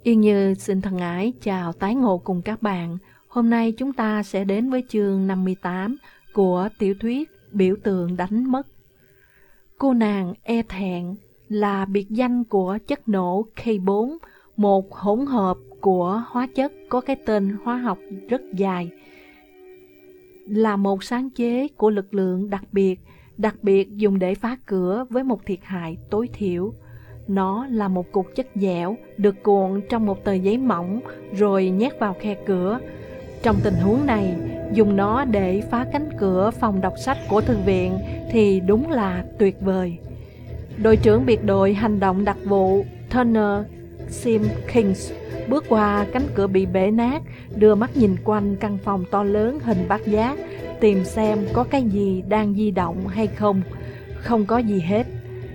Yên Như xin thân ái chào tái ngộ cùng các bạn. Hôm nay chúng ta sẽ đến với chương 58 của tiểu thuyết Biểu tượng đánh mất. Cô nàng e thẹn là biệt danh của chất nổ K4, một hỗn hợp của hóa chất có cái tên hóa học rất dài. Là một sáng chế của lực lượng đặc biệt dùng để phá cửa với một thiệt hại tối thiểu. Nó là một cục chất dẻo được cuộn trong một tờ giấy mỏng rồi nhét vào khe cửa. Trong tình huống này, dùng nó để phá cánh cửa phòng đọc sách của thư viện thì đúng là tuyệt vời. Đội trưởng biệt đội hành động đặc vụ Turner Simpkins bước qua cánh cửa bị bể nát, đưa mắt nhìn quanh căn phòng to lớn hình bát giác, tìm xem có cái gì đang di động hay không. Không có gì hết.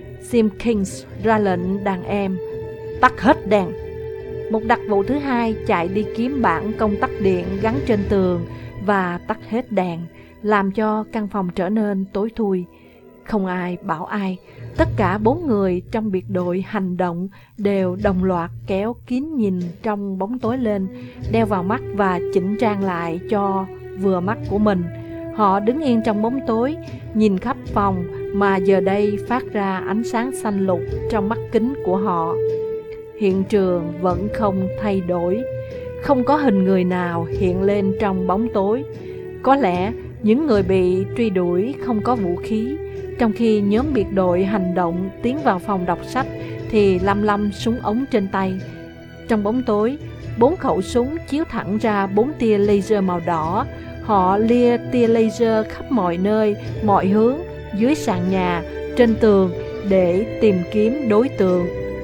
Simpkins ra lệnh đàn em tắt hết đèn. Một đặc vụ thứ hai chạy đi kiếm bảng công tắc điện gắn trên tường và tắt hết đèn, làm cho căn phòng trở nên tối thui. Không ai bảo ai, tất cả 4 người trong biệt đội hành động đều đồng loạt kéo kính nhìn trong bóng tối lên, đeo vào mắt và chỉnh trang lại cho vừa mắt của mình. Họ đứng yên trong bóng tối, nhìn khắp phòng mà giờ đây phát ra ánh sáng xanh lục trong mắt kính của họ. Hiện trường vẫn không thay đổi, không có hình người nào hiện lên trong bóng tối. Có lẽ những người bị truy đuổi không có vũ khí. Trong khi nhóm biệt đội hành động tiến vào phòng đọc sách thì lăm súng ống trên tay. Trong bóng tối, 4 khẩu súng chiếu thẳng ra 4 tia laser màu đỏ. Họ lia tia laser khắp mọi nơi, mọi hướng, dưới sàn nhà, trên tường để tìm kiếm đối tượng.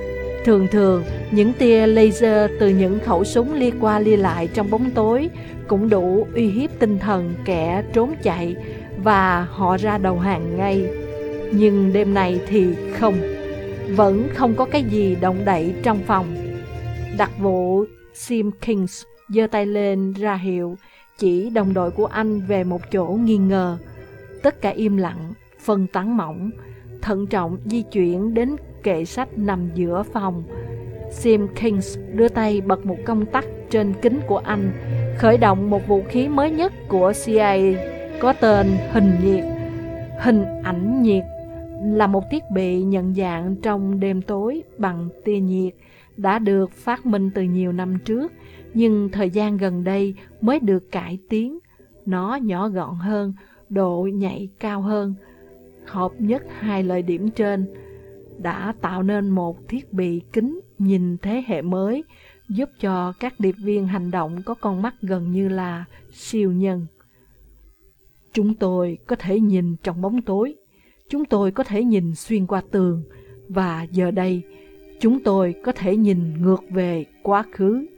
Thường những tia laser từ những khẩu súng lia qua lia lại trong bóng tối cũng đủ uy hiếp tinh thần kẻ trốn chạy và họ ra đầu hàng ngay. Nhưng đêm này thì không, vẫn không có cái gì động đậy trong phòng. Đặc vụ Simpkins giơ tay lên ra hiệu, chỉ đồng đội của anh về một chỗ nghi ngờ. Tất cả im lặng, phân tán mỏng, thận trọng di chuyển đến kệ sách nằm giữa phòng. Simpkins đưa tay bật một công tắc trên kính của anh, khởi động một vũ khí mới nhất của CIA có tên hình ảnh nhiệt, là một thiết bị nhận dạng trong đêm tối bằng tia nhiệt, đã được phát minh từ nhiều năm trước, nhưng thời gian gần đây mới được cải tiến. Nó nhỏ gọn hơn, độ nhạy cao hơn. Hợp nhất hai lợi điểm trên đã tạo nên một thiết bị kính nhìn thế hệ mới, giúp cho các điệp viên hành động có con mắt gần như là siêu nhân. Chúng tôi có thể nhìn trong bóng tối, chúng tôi có thể nhìn xuyên qua tường, và giờ đây chúng tôi có thể nhìn ngược về quá khứ.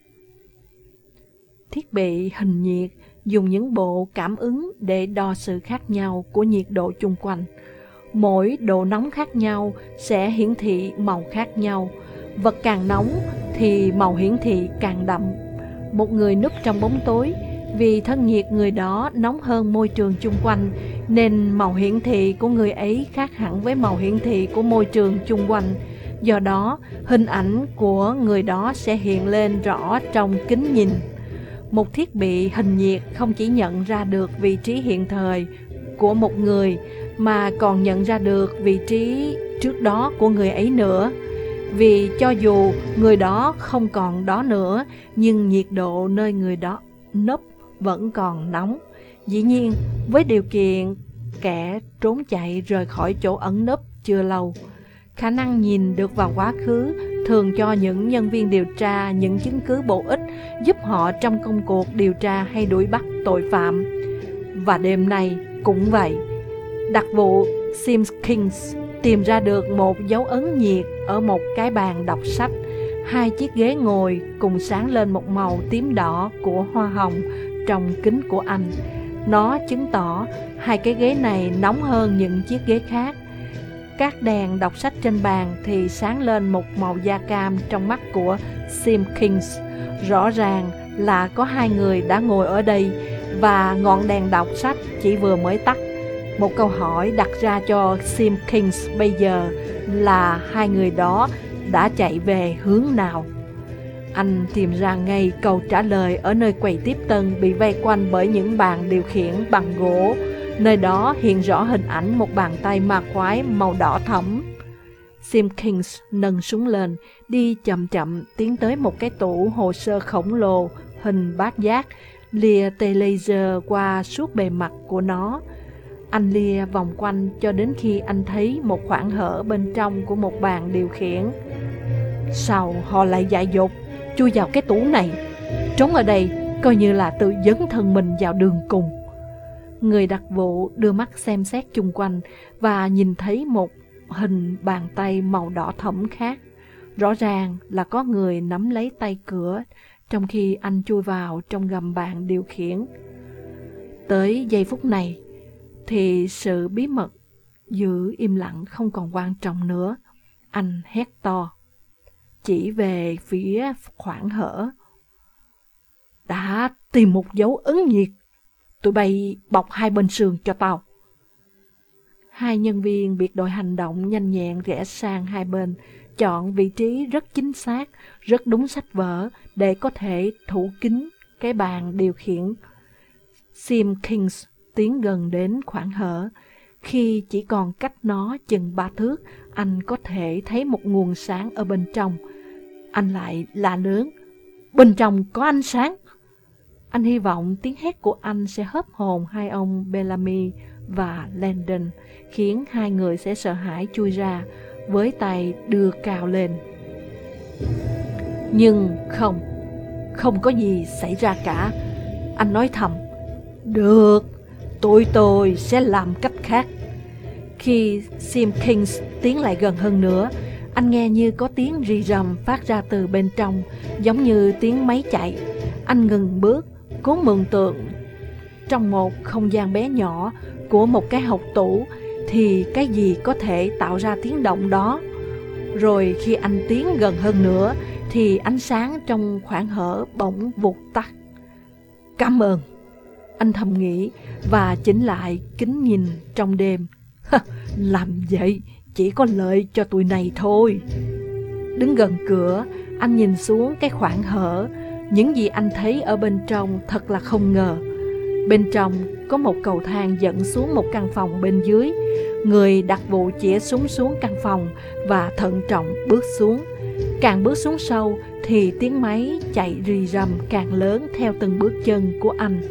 Thiết bị hình nhiệt dùng những bộ cảm ứng để đo sự khác nhau của nhiệt độ chung quanh. Mỗi độ nóng khác nhau sẽ hiển thị màu khác nhau. Vật càng nóng thì màu hiển thị càng đậm. Một người núp trong bóng tối, vì thân nhiệt người đó nóng hơn môi trường chung quanh, nên màu hiển thị của người ấy khác hẳn với màu hiển thị của môi trường chung quanh. Do đó, hình ảnh của người đó sẽ hiện lên rõ trong kính nhìn. Một thiết bị hình nhiệt không chỉ nhận ra được vị trí hiện thời của một người, mà còn nhận ra được vị trí trước đó của người ấy nữa. Vì cho dù người đó không còn đó nữa, nhưng nhiệt độ nơi người đó núp vẫn còn nóng. Dĩ nhiên, với điều kiện kẻ trốn chạy rời khỏi chỗ ẩn núp chưa lâu. Khả năng nhìn được vào quá khứ thường cho những nhân viên điều tra những chứng cứ bổ ích, giúp họ trong công cuộc điều tra hay đuổi bắt tội phạm. Và đêm nay cũng vậy. Đặc vụ Simpkins tìm ra được một dấu ấn nhiệt ở một cái bàn đọc sách. 2 chiếc ghế ngồi cùng sáng lên một màu tím đỏ của hoa hồng trong kính của anh. Nó chứng tỏ 2 cái ghế này nóng hơn những chiếc ghế khác. Các đèn đọc sách trên bàn thì sáng lên một màu da cam trong mắt của Simpkins. Rõ ràng là có 2 người đã ngồi ở đây và ngọn đèn đọc sách chỉ vừa mới tắt. Một câu hỏi đặt ra cho Simpkins bây giờ là 2 người đó đã chạy về hướng nào? Anh tìm ra ngay câu trả lời ở nơi quầy tiếp tân bị vây quanh bởi những bàn điều khiển bằng gỗ. Nơi đó hiện rõ hình ảnh một bàn tay ma quái màu đỏ thẫm. Simpkins nâng súng lên, đi chậm chậm tiến tới một cái tủ hồ sơ khổng lồ hình bát giác, lìa tia laser qua suốt bề mặt của nó. Anh lia vòng quanh cho đến khi anh thấy một khoảng hở bên trong của một bàn điều khiển. Sao họ lại dại dột chui vào cái tủ này? Trốn ở đây coi như là tự dấn thân mình vào đường cùng. Người đặc vụ đưa mắt xem xét chung quanh và nhìn thấy một hình bàn tay màu đỏ thẫm khác. Rõ ràng là có người nắm lấy tay cửa trong khi anh chui vào trong gầm bàn điều khiển. Tới giây phút này thì sự bí mật giữ im lặng không còn quan trọng nữa. Anh hét to, chỉ về phía khoảng hở. Đã tìm một dấu ấn nhiệt. Tụi bay bọc hai bên sườn cho tao. Hai nhân viên biệt đội hành động nhanh nhẹn rẽ sang hai bên, chọn vị trí rất chính xác, rất đúng sách vở để có thể thủ kín cái bàn điều khiển. Simpkins tiến gần đến khoảng hở. Khi chỉ còn cách nó chừng 3 thước, anh có thể thấy một nguồn sáng ở bên trong. Anh lại la lớn, bên trong có ánh sáng. Anh hy vọng tiếng hét của anh sẽ hớp hồn hai ông Bellamy và Landon, khiến hai người sẽ sợ hãi chui ra, với tay đưa cao lên. Nhưng không có gì xảy ra cả. Anh nói thầm, được, tụi tôi sẽ làm cách khác. Khi Simpkins tiến lại gần hơn nữa, anh nghe như có tiếng rì rầm phát ra từ bên trong, giống như tiếng máy chạy. Anh ngừng bước, cố mường tượng trong một không gian bé nhỏ của một cái hộc tủ thì cái gì có thể tạo ra tiếng động đó. Rồi khi anh tiến gần hơn nữa thì ánh sáng trong khoảng hở bỗng vụt tắt. Cảm ơn, anh thầm nghĩ và chỉnh lại kính nhìn trong đêm. Làm vậy chỉ có lợi cho tụi này thôi. Đứng gần cửa, anh nhìn xuống cái khoảng hở. Những gì anh thấy ở bên trong thật là không ngờ. Bên trong có một cầu thang dẫn xuống một căn phòng bên dưới. Người đặc vụ chĩa súng xuống căn phòng và thận trọng bước xuống. Càng bước xuống sâu thì tiếng máy chạy rì rầm càng lớn theo từng bước chân của anh.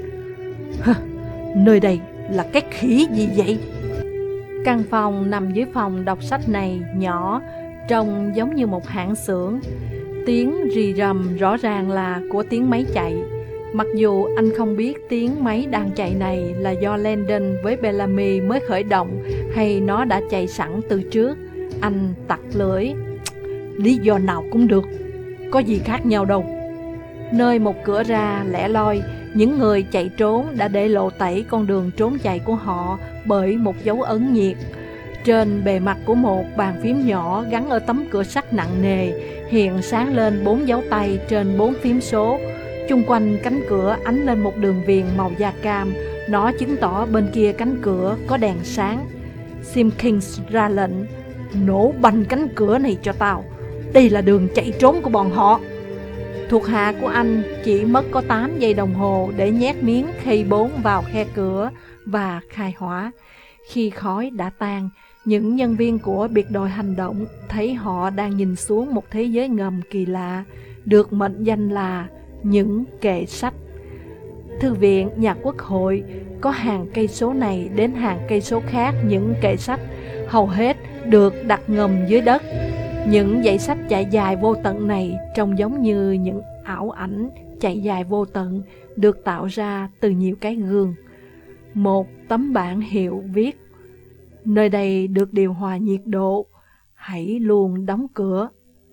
Nơi đây là cái khỉ gì vậy? Căn phòng nằm dưới phòng đọc sách này nhỏ, trông giống như một hãng xưởng. Tiếng rì rầm rõ ràng là của tiếng máy chạy. Mặc dù anh không biết tiếng máy đang chạy này là do Landon với Bellamy mới khởi động hay nó đã chạy sẵn từ trước. Anh tặc lưỡi, lý do nào cũng được, có gì khác nhau đâu. Nơi một cửa ra lẻ loi, những người chạy trốn đã để lộ tẩy con đường trốn chạy của họ bởi một dấu ấn nhiệt. Trên bề mặt của một bàn phím nhỏ gắn ở tấm cửa sắt nặng nề hiện sáng lên 4 dấu tay trên 4 phím số. Chung quanh cánh cửa ánh lên một đường viền màu da cam. Nó chứng tỏ bên kia cánh cửa có đèn sáng. Simpkins ra lệnh, nổ banh cánh cửa này cho tao. Đây là đường chạy trốn của bọn họ. Thuộc hạ của anh chỉ mất có 8 giây đồng hồ để nhét miếng khay 4 vào khe cửa và khai hỏa. Khi khói đã tan, những nhân viên của biệt đội hành động thấy họ đang nhìn xuống một thế giới ngầm kỳ lạ, được mệnh danh là những kệ sách. Thư viện nhà quốc hội có hàng cây số này đến hàng cây số khác những kệ sách, hầu hết được đặt ngầm dưới đất. Những dãy sách chạy dài vô tận này trông giống như những ảo ảnh chạy dài vô tận được tạo ra từ nhiều cái gương. Một tấm bảng hiệu viết, nơi đây được điều hòa nhiệt độ, hãy luôn đóng cửa.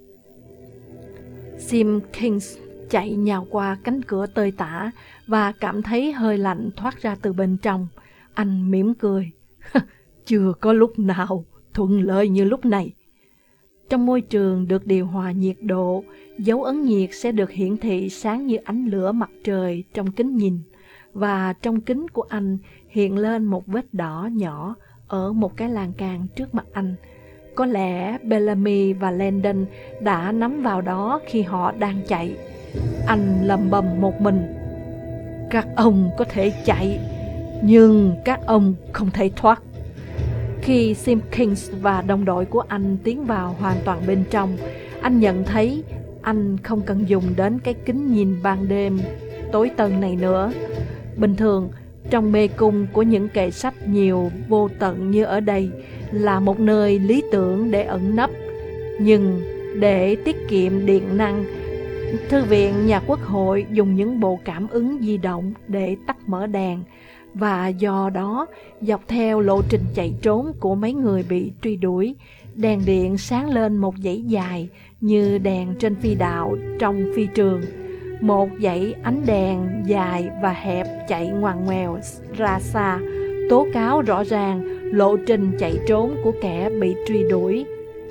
Simpkins chạy nhào qua cánh cửa tơi tả và cảm thấy hơi lạnh thoát ra từ bên trong. Anh mỉm cười. Chưa có lúc nào thuận lợi như lúc này. Trong môi trường được điều hòa nhiệt độ, dấu ấn nhiệt sẽ được hiển thị sáng như ánh lửa mặt trời trong kính nhìn. Và trong kính của anh hiện lên một vết đỏ nhỏ ở một cái lan can trước mặt anh. Có lẽ Bellamy và Landon đã nắm vào đó khi họ đang chạy. Anh lầm bầm một mình: các ông có thể chạy, nhưng các ông không thể thoát. Khi Simpkins và đồng đội của anh tiến vào hoàn toàn bên trong, anh nhận thấy anh không cần dùng đến cái kính nhìn ban đêm tối tần này nữa. Bình thường, trong mê cung của những kệ sách nhiều vô tận như ở đây là một nơi lý tưởng để ẩn nấp. Nhưng để tiết kiệm điện năng, Thư viện Nhà Quốc hội dùng những bộ cảm ứng di động để tắt mở đèn, và do đó, dọc theo lộ trình chạy trốn của mấy người bị truy đuổi, đèn điện sáng lên một dãy dài như đèn trên phi đạo trong phi trường. Một dãy ánh đèn dài và hẹp chạy ngoằn ngoèo ra xa, tố cáo rõ ràng lộ trình chạy trốn của kẻ bị truy đuổi.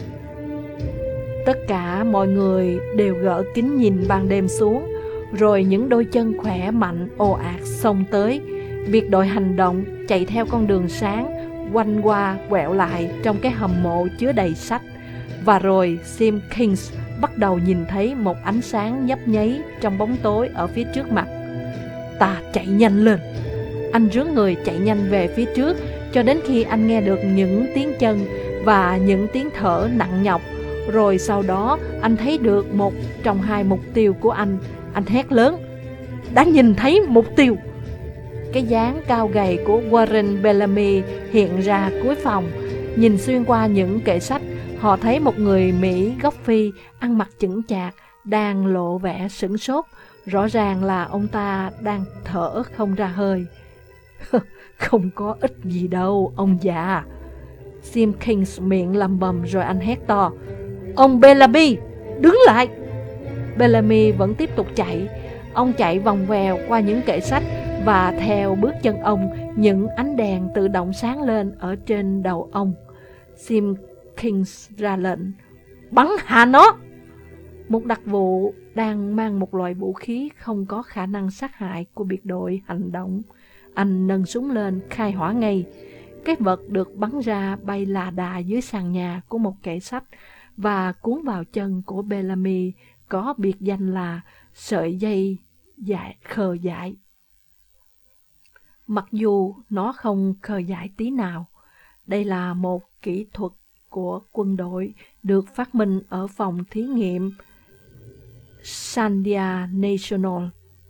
Tất cả mọi người đều gỡ kính nhìn ban đêm xuống, rồi những đôi chân khỏe mạnh ồ ạt xông tới. Biệt đội hành động chạy theo con đường sáng, quanh qua quẹo lại trong cái hầm mộ chứa đầy sách. Và rồi Simpkins bắt đầu nhìn thấy một ánh sáng nhấp nháy trong bóng tối ở phía trước mặt. Ta chạy nhanh lên. Anh rướn người chạy nhanh về phía trước cho đến khi anh nghe được những tiếng chân và những tiếng thở nặng nhọc. Rồi sau đó anh thấy được một trong hai mục tiêu của anh. Anh hét lớn: đã nhìn thấy mục tiêu! Cái dáng cao gầy của Warren Bellamy hiện ra cuối phòng. Nhìn xuyên qua những kệ sách, họ thấy một người Mỹ gốc Phi ăn mặc chững chạc đang lộ vẻ sửng sốt. Rõ ràng là ông ta đang thở không ra hơi. Không có ích gì đâu, ông già. Simpkins miệng lầm bầm rồi anh hét to: ông Bellamy, đứng lại! Bellamy vẫn tiếp tục chạy. Ông chạy vòng vèo qua những kệ sách, và theo bước chân ông, những ánh đèn tự động sáng lên ở trên đầu ông. Simpkins ra lệnh: bắn hạ nó! Một đặc vụ đang mang một loại vũ khí không có khả năng sát hại của biệt đội hành động. Anh nâng súng lên, khai hỏa ngay. Cái vật được bắn ra bay là đà dưới sàn nhà của một kệ sách và cuốn vào chân của Bellamy, có biệt danh là sợi dây khờ dại. Mặc dù nó không khờ dại tí nào, đây là một kỹ thuật của quân đội được phát minh ở phòng thí nghiệm Sandia National.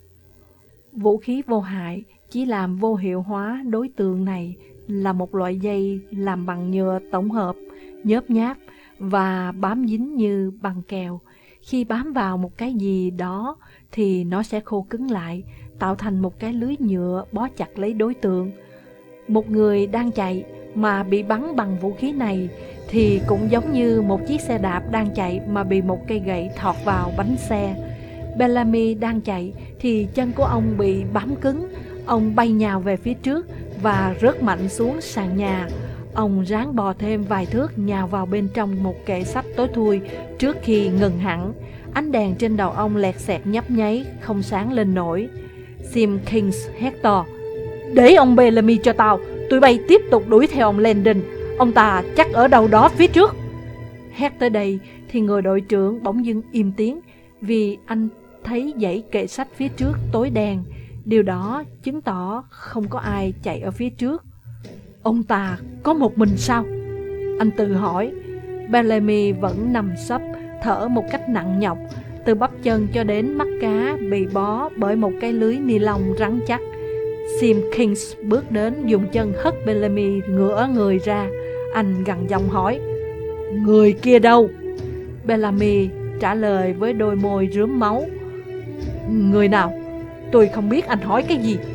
Vũ khí vô hại chỉ làm vô hiệu hóa đối tượng này là một loại dây làm bằng nhựa tổng hợp, nhớp nháp và bám dính như băng keo. Khi bám vào một cái gì đó thì nó sẽ khô cứng lại, tạo thành một cái lưới nhựa bó chặt lấy đối tượng. Một người đang chạy mà bị bắn bằng vũ khí này thì cũng giống như một chiếc xe đạp đang chạy mà bị một cây gậy thọt vào bánh xe. Bellamy đang chạy thì chân của ông bị bám cứng. Ông bay nhào về phía trước và rớt mạnh xuống sàn nhà. Ông ráng bò thêm vài thước nhào vào bên trong một kệ sách tối thui trước khi ngừng hẳn. Ánh đèn trên đầu ông lẹt xẹt nhấp nháy, không sáng lên nổi. Simpkins hét to: để ông Bellamy cho tao, tụi bay tiếp tục đuổi theo ông Landon. Ông ta chắc ở đâu đó phía trước. Hét tới đây thì người đội trưởng bỗng dưng im tiếng, vì anh thấy dãy kệ sách phía trước tối đen. Điều đó chứng tỏ không có ai chạy ở phía trước. Ông ta có một mình sao? Anh tự hỏi. Bellamy vẫn nằm sấp, thở một cách nặng nhọc, từ bắp chân cho đến mắt cá bị bó bởi một cái lưới ni lông rắn chắc. Simpkins bước đến, dùng chân hất Bellamy ngửa người ra. Anh gằn giọng hỏi: người kia đâu? Bellamy trả lời với đôi môi rướm máu: người nào? Tôi không biết anh hỏi cái gì.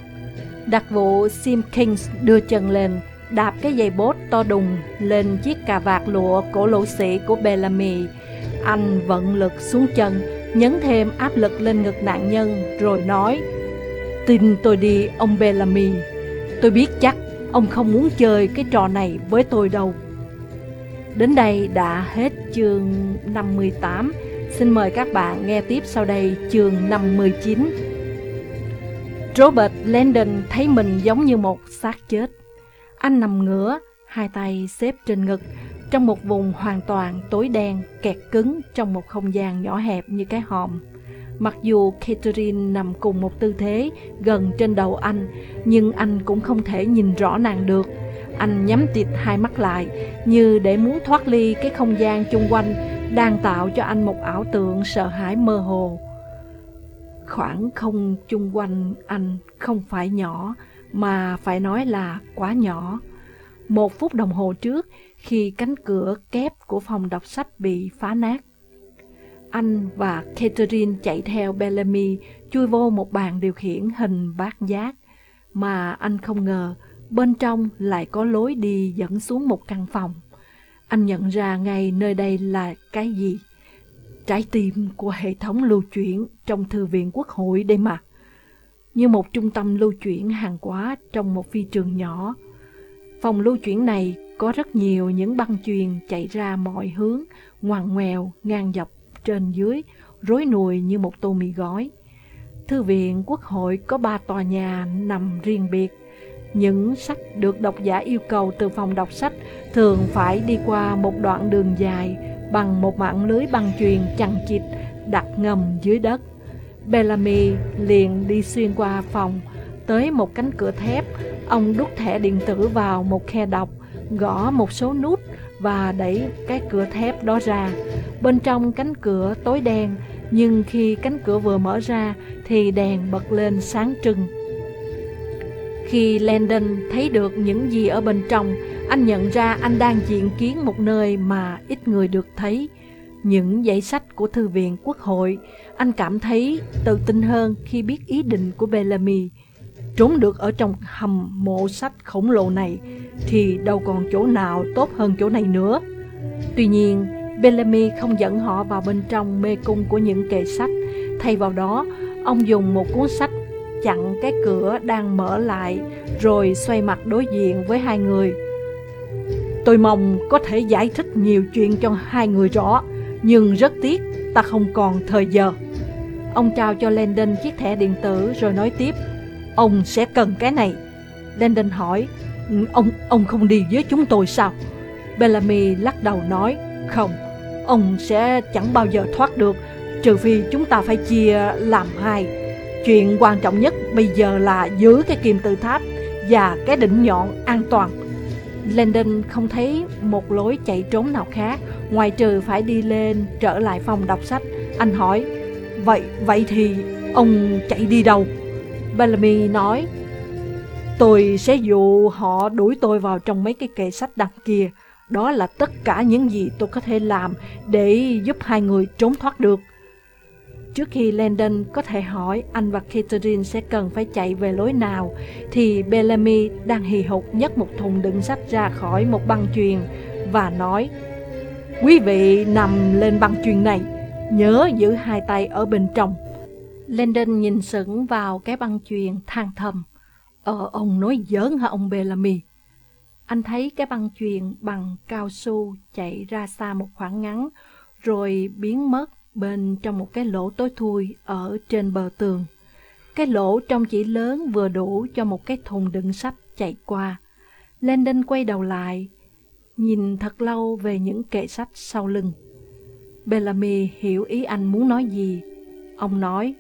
Đặc vụ Simpkins đưa chân lên, đạp cái giày bốt to đùng lên chiếc cà vạt lụa cổ lỗ sĩ của Bellamy. Anh vận lực xuống chân, nhấn thêm áp lực lên ngực nạn nhân, rồi nói: tin tôi đi ông Bellamy, tôi biết chắc ông không muốn chơi cái trò này với tôi đâu. Đến đây đã hết chương 58. Xin mời các bạn nghe tiếp sau đây chương 59. Robert Landon thấy mình giống như một xác chết. Anh nằm ngửa, hai tay xếp trên ngực, trong một vùng hoàn toàn tối đen, kẹt cứng trong một không gian nhỏ hẹp như cái hòm. Mặc dù Catherine nằm cùng một tư thế gần trên đầu anh, nhưng anh cũng không thể nhìn rõ nàng được. Anh nhắm tịt hai mắt lại, như để muốn thoát ly cái không gian chung quanh đang tạo cho anh một ảo tượng sợ hãi mơ hồ. Khoảng không chung quanh anh không phải nhỏ, mà phải nói là quá nhỏ. 1 phút đồng hồ trước, khi cánh cửa kép của phòng đọc sách bị phá nát, anh và Catherine chạy theo Bellamy chui vô một bàn điều khiển hình bát giác, mà anh không ngờ bên trong lại có lối đi dẫn xuống một căn phòng. Anh nhận ra ngay nơi đây là cái gì? Trái tim của hệ thống lưu chuyển trong Thư viện Quốc hội đây mà. Như một trung tâm lưu chuyển hàng hóa trong một phi trường nhỏ. Phòng lưu chuyển này có rất nhiều những băng chuyền chạy ra mọi hướng, ngoằn ngoèo, ngang dọc trên dưới, rối nùi như một tô mì gói. Thư viện Quốc hội có 3 tòa nhà nằm riêng biệt. Những sách được độc giả yêu cầu từ phòng đọc sách thường phải đi qua một đoạn đường dài bằng một mạng lưới băng chuyền chằng chịt đặt ngầm dưới đất. Bellamy liền đi xuyên qua phòng, tới một cánh cửa thép. Ông đút thẻ điện tử vào một khe đọc, gõ một số nút và đẩy cái cửa thép đó ra. Bên trong cánh cửa tối đen, nhưng khi cánh cửa vừa mở ra thì đèn bật lên sáng trưng. Khi Landon thấy được những gì ở bên trong, anh nhận ra anh đang diện kiến một nơi mà ít người được thấy. Những dãy sách của Thư viện Quốc hội. Anh cảm thấy tự tin hơn khi biết ý định của Bellamy. Trốn được ở trong hầm mộ sách khổng lồ này thì đâu còn chỗ nào tốt hơn chỗ này nữa. Tuy nhiên, Bellamy không dẫn họ vào bên trong mê cung của những kệ sách. Thay vào đó, ông dùng một cuốn sách chặn cái cửa đang mở lại, rồi xoay mặt đối diện với hai người. Tôi mong có thể giải thích nhiều chuyện cho hai người rõ, nhưng rất tiếc ta không còn thời giờ. Ông trao cho Landon chiếc thẻ điện tử rồi nói tiếp. Ông sẽ cần cái này. Landon hỏi. Ông không đi với chúng tôi sao? Bellamy lắc đầu nói. Không, ông sẽ chẳng bao giờ thoát được, trừ phi chúng ta phải chia làm hai. Chuyện quan trọng nhất bây giờ là giữ cái kim tự tháp và cái đỉnh nhọn an toàn. Landon không thấy một lối chạy trốn nào khác, ngoài trừ phải đi lên trở lại phòng đọc sách. Anh hỏi. Vậy thì ông chạy đi đâu? Bellamy nói. Tôi sẽ dụ họ đuổi tôi vào trong mấy cái kệ sách đằng kia. Đó là tất cả những gì tôi có thể làm để giúp hai người trốn thoát được. Trước khi Landon có thể hỏi anh và Catherine sẽ cần phải chạy về lối nào, thì Bellamy đang hì hục nhấc một thùng đựng sách ra khỏi một băng chuyền và nói. Quý vị nằm lên băng chuyền này, nhớ giữ hai tay ở bên trong. Landon nhìn sững vào cái băng chuyền than thầm. Ông nói giỡn hả ông Bellamy? Anh thấy cái băng chuyền bằng cao su chạy ra xa một khoảng ngắn, rồi biến mất bên trong một cái lỗ tối thui ở trên bờ tường. Cái lỗ trông chỉ lớn vừa đủ cho một cái thùng đựng sách chạy qua. Landon quay đầu lại, nhìn thật lâu về những kệ sách sau lưng. Bellamy hiểu ý anh muốn nói gì. Ông nói.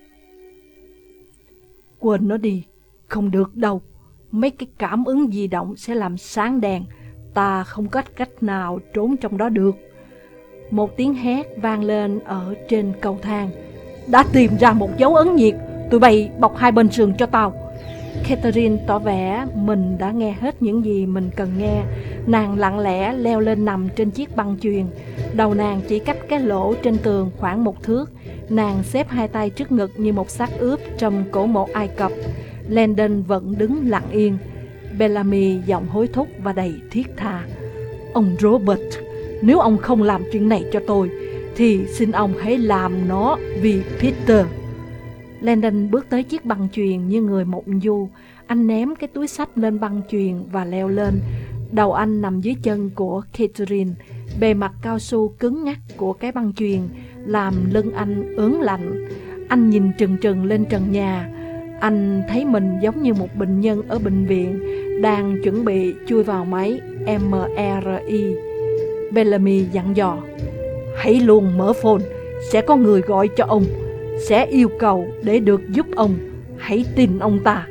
Quên nó đi, không được đâu. Mấy cái cảm ứng di động sẽ làm sáng đèn. Ta không có cách nào trốn trong đó được. Một tiếng hét vang lên ở trên cầu thang. Đã tìm ra một dấu ấn nhiệt. Tụi bay bọc hai bên sườn cho tao. Catherine tỏ vẻ mình đã nghe hết những gì mình cần nghe. Nàng lặng lẽ leo lên nằm trên chiếc băng chuyền. Đầu nàng chỉ cách cái lỗ trên tường khoảng 1 thước. Nàng xếp hai tay trước ngực như một xác ướp trong cổ mộ Ai Cập. Landon vẫn đứng lặng yên. Bellamy giọng hối thúc và đầy thiết tha. Ông Robert, nếu ông không làm chuyện này cho tôi, thì xin ông hãy làm nó vì Peter. Landon bước tới chiếc băng chuyền như người mộng du. Anh ném cái túi sách lên băng chuyền và leo lên. Đầu anh nằm dưới chân của Catherine. Bề mặt cao su cứng ngắc của cái băng chuyền làm lưng anh ớn lạnh. Anh nhìn trừng trừng lên trần nhà. Anh thấy mình giống như một bệnh nhân ở bệnh viện đang chuẩn bị chui vào máy MRI. Bellamy dặn dò. Hãy luôn mở phone, sẽ có người gọi cho ông, sẽ yêu cầu để được giúp ông. Hãy tin ông ta.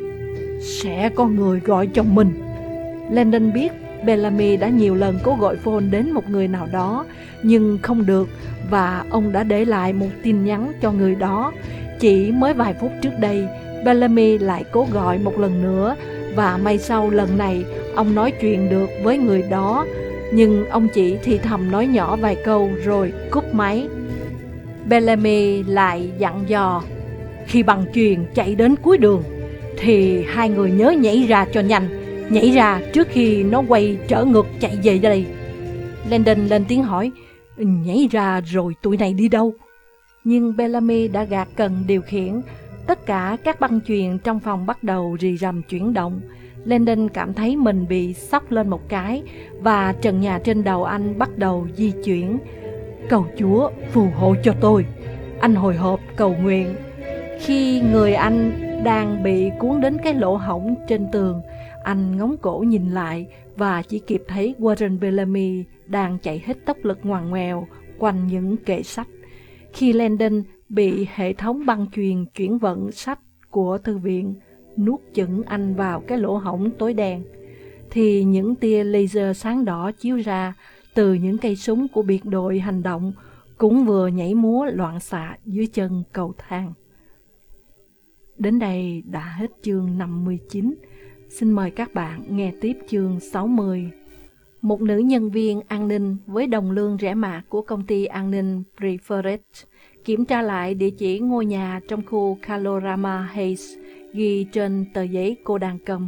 Sẽ có người gọi cho mình. Landon biết Bellamy đã nhiều lần cố gọi phone đến một người nào đó, nhưng không được, và ông đã để lại một tin nhắn cho người đó. Chỉ mới vài phút trước đây, Bellamy lại cố gọi một lần nữa, và may sau lần này ông nói chuyện được với người đó, nhưng ông chỉ thì thầm nói nhỏ vài câu rồi cúp máy. Bellamy lại dặn dò, khi băng chuyền chạy đến cuối đường thì hai người nhớ nhảy ra cho nhanh, nhảy ra trước khi nó quay trở ngược chạy về đây. Landon lên tiếng hỏi, nhảy ra rồi tụi này đi đâu? Nhưng Bellamy đã gạt cần điều khiển. Tất cả các băng chuyền trong phòng bắt đầu rì rầm chuyển động. Landon cảm thấy mình bị xốc lên một cái, và trần nhà trên đầu anh bắt đầu di chuyển. Cầu Chúa phù hộ cho tôi, anh hồi hộp cầu nguyện. Khi người anh đang bị cuốn đến cái lỗ hổng trên tường, anh ngóng cổ nhìn lại và chỉ kịp thấy Warren Bellamy đang chạy hết tốc lực ngoằn ngoèo quanh những kệ sách. Khi Landon bị hệ thống băng chuyền chuyển vận sách của thư viện nuốt chửng anh vào cái lỗ hổng tối đen, thì những tia laser sáng đỏ chiếu ra từ những cây súng của biệt đội hành động cũng vừa nhảy múa loạn xạ dưới chân cầu thang. Đến đây đã hết chương 59. Xin mời các bạn nghe tiếp chương 60. Một nữ nhân viên an ninh với đồng lương rẻ mạt của công ty an ninh Preferred kiểm tra lại địa chỉ ngôi nhà trong khu Kalorama Heights ghi trên tờ giấy cô đang cầm.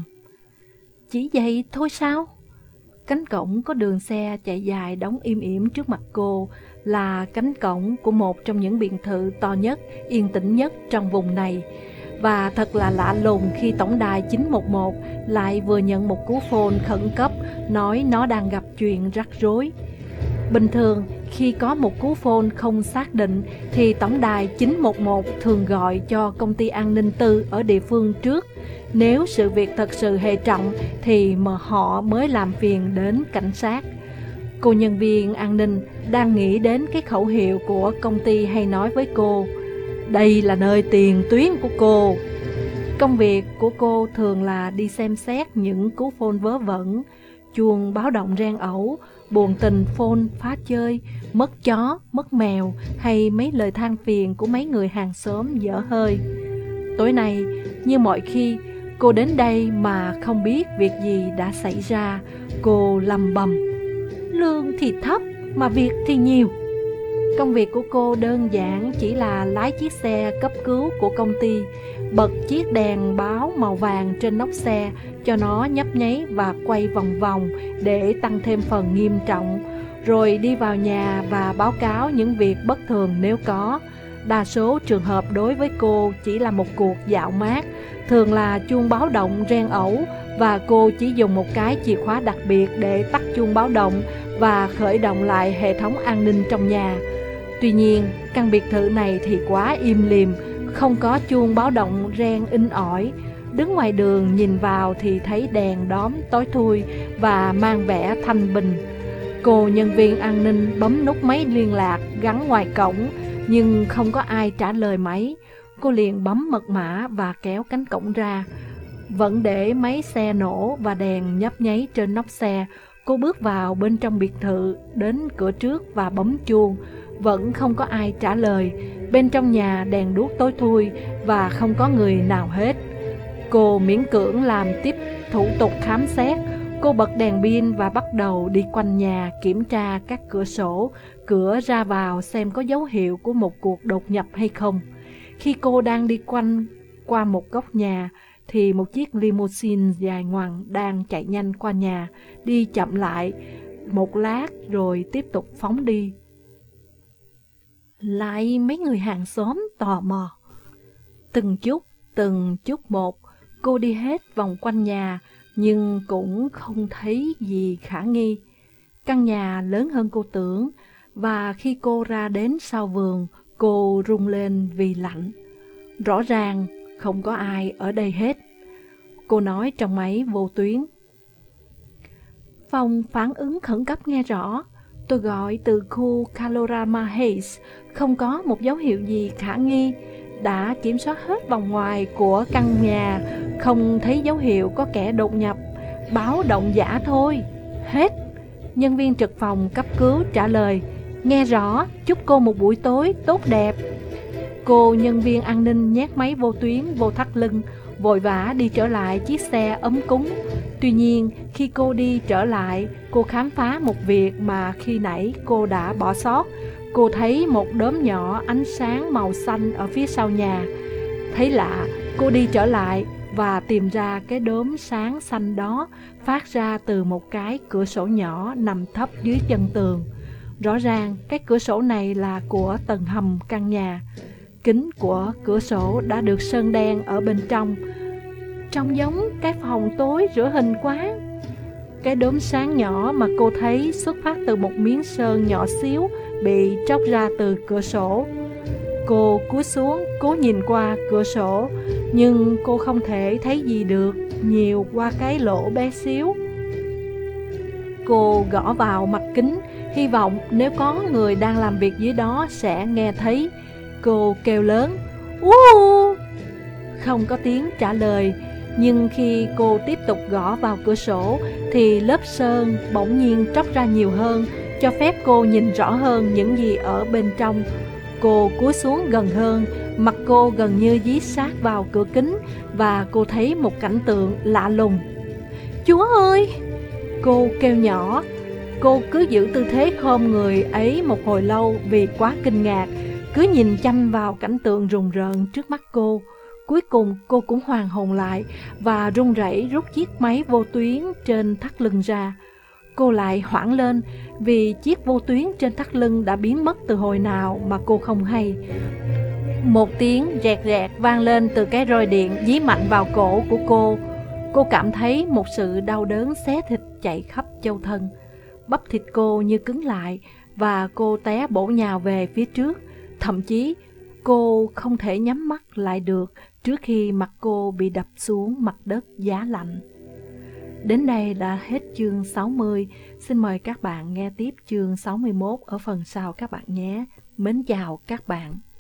Chỉ vậy thôi sao? Cánh cổng có đường xe chạy dài đóng im ỉm trước mặt cô, là cánh cổng của một trong những biệt thự to nhất, yên tĩnh nhất trong vùng này. Và thật là lạ lùng khi tổng đài 911 lại vừa nhận một cú phone khẩn cấp nói nó đang gặp chuyện rắc rối. Bình thường, khi có một cú phone không xác định thì tổng đài 911 thường gọi cho công ty an ninh tư ở địa phương trước. Nếu sự việc thật sự hệ trọng thì mà họ mới làm phiền đến cảnh sát. Cô nhân viên an ninh đang nghĩ đến cái khẩu hiệu của công ty hay nói với cô, đây là nơi tiền tuyến của cô. Công việc của cô thường là đi xem xét những cú phone vớ vẩn, chuông báo động reng ẩu, buồn tình phone phá chơi, mất chó, mất mèo, hay mấy lời than phiền của mấy người hàng xóm dở hơi. Tối nay, như mọi khi, cô đến đây mà không biết việc gì đã xảy ra. Cô lầm bầm, lương thì thấp mà việc thì nhiều. Công việc của cô đơn giản chỉ là lái chiếc xe cấp cứu của công ty, bật chiếc đèn báo màu vàng trên nóc xe cho nó nhấp nháy và quay vòng vòng để tăng thêm phần nghiêm trọng, rồi đi vào nhà và báo cáo những việc bất thường nếu có. Đa số trường hợp đối với cô chỉ là một cuộc dạo mát, thường là chuông báo động reng ẩu, và cô chỉ dùng một cái chìa khóa đặc biệt để tắt chuông báo động và khởi động lại hệ thống an ninh trong nhà. Tuy nhiên, căn biệt thự này thì quá im lìm, không có chuông báo động reng inh ỏi. Đứng ngoài đường nhìn vào thì thấy đèn đóm tối thui và mang vẻ thanh bình. Cô nhân viên an ninh bấm nút máy liên lạc gắn ngoài cổng, nhưng không có ai trả lời máy. Cô liền bấm mật mã và kéo cánh cổng ra. Vẫn để máy xe nổ và đèn nhấp nháy trên nóc xe, cô bước vào bên trong biệt thự, đến cửa trước và bấm chuông. Vẫn không có ai trả lời. Bên trong nhà đèn đuốc tối thui và không có người nào hết. Cô miễn cưỡng làm tiếp thủ tục khám xét. Cô bật đèn pin và bắt đầu đi quanh nhà kiểm tra các cửa sổ, cửa ra vào xem có dấu hiệu của một cuộc đột nhập hay không. Khi cô đang đi quanh qua một góc nhà thì một chiếc limousine dài ngoằng đang chạy nhanh qua nhà, đi chậm lại một lát rồi tiếp tục phóng đi. Lại mấy người hàng xóm tò mò. Từng chút một, cô đi hết vòng quanh nhà, nhưng cũng không thấy gì khả nghi. Căn nhà lớn hơn cô tưởng, và khi cô ra đến sau vườn, cô run lên vì lạnh. Rõ ràng không có ai ở đây hết. Cô nói trong máy vô tuyến. Phòng phản ứng khẩn cấp nghe rõ, Tôi gọi từ khu Kalorama Heights, không có một dấu hiệu gì khả nghi. Đã kiểm soát hết vòng ngoài của căn nhà, không thấy dấu hiệu có kẻ đột nhập. Báo động giả thôi. Hết. Nhân viên trực phòng cấp cứu trả lời. Nghe rõ, chúc cô một buổi tối tốt đẹp. Cô nhân viên an ninh nhét máy vô tuyến vô thắt lưng, vội vã đi trở lại chiếc xe ấm cúng. Tuy nhiên, khi cô đi trở lại, cô khám phá một việc mà khi nãy cô đã bỏ sót. Cô thấy một đốm nhỏ ánh sáng màu xanh ở phía sau nhà. Thấy lạ, cô đi trở lại và tìm ra cái đốm sáng xanh đó phát ra từ một cái cửa sổ nhỏ nằm thấp dưới chân tường. Rõ ràng, cái cửa sổ này là của tầng hầm căn nhà. Kính của cửa sổ đã được sơn đen ở bên trong, trông giống cái phòng tối rửa hình quá. Cái đốm sáng nhỏ mà cô thấy xuất phát từ một miếng sơn nhỏ xíu bị tróc ra từ cửa sổ. Cô cúi xuống cố nhìn qua cửa sổ, nhưng cô không thể thấy gì được nhiều qua cái lỗ bé xíu. Cô gõ vào mặt kính, hy vọng nếu có người đang làm việc dưới đó sẽ nghe thấy. Cô kêu lớn, không có tiếng trả lời. Nhưng khi cô tiếp tục gõ vào cửa sổ thì lớp sơn bỗng nhiên tróc ra nhiều hơn, cho phép cô nhìn rõ hơn những gì ở bên trong. Cô cúi xuống gần hơn, mặt cô gần như dí sát vào cửa kính, và cô thấy một cảnh tượng lạ lùng. Chúa ơi! Cô kêu nhỏ. Cô cứ giữ tư thế khom người ấy một hồi lâu vì quá kinh ngạc, cứ nhìn chăm vào cảnh tượng rùng rợn trước mắt cô. Cuối cùng cô cũng hoàn hồn lại và run rẩy rút chiếc máy vô tuyến trên thắt lưng ra. Cô lại hoảng lên vì chiếc vô tuyến trên thắt lưng đã biến mất từ hồi nào mà cô không hay. Một tiếng rẹt rẹt vang lên từ cái roi điện dí mạnh vào cổ của cô. Cô cảm thấy một sự đau đớn xé thịt chạy khắp châu thân. Bắp thịt cô như cứng lại và cô té bổ nhào về phía trước. Thậm chí cô không thể nhắm mắt lại được trước khi mặt cô bị đập xuống mặt đất giá lạnh. Đến đây đã hết chương 60. Xin mời các bạn nghe tiếp chương 61 ở phần sau các bạn nhé. Mến chào các bạn.